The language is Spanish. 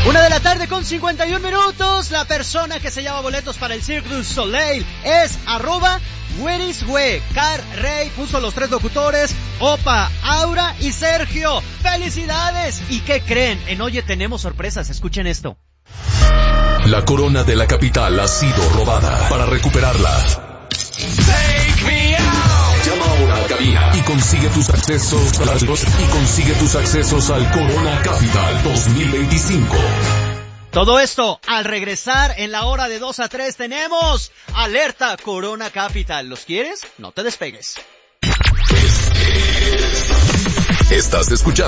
1:51 La persona que se lleva boletos para el Cirque du Soleil es @whereiswe. Car Rey puso los 3 locutores, Opa, Aura y Sergio. ¡Felicidades! ¿Y qué creen? En Oye tenemos sorpresas, escuchen esto. La corona de la capital ha sido robada. Para recuperarla, Take me out. llama ahora a cabina y consigue tus accesos al Corona Capital 2025. Todo esto, al regresar en la hora de 2 a 3 tenemos Alerta Corona Capital. ¿Los quieres? No te despegues. Estás escuchando